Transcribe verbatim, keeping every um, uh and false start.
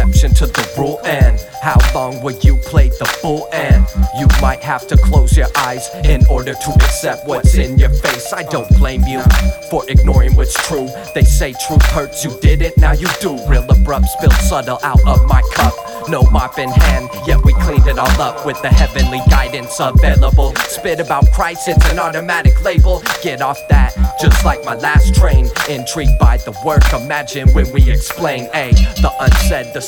exception to the rule. And how long will you play the fool? And you might have to close your eyes in order to accept what's in your face. I don't blame you for ignoring what's true. They say truth hurts, you didn't, now you do. Real abrupt, spilled subtle out of my cup. No mop in hand, yet we cleaned it all up with the heavenly guidance available. Spit about Christ, it's an automatic label. Get off that, just like my last train. Intrigued by the work, imagine when we explain, A, the unsaid, the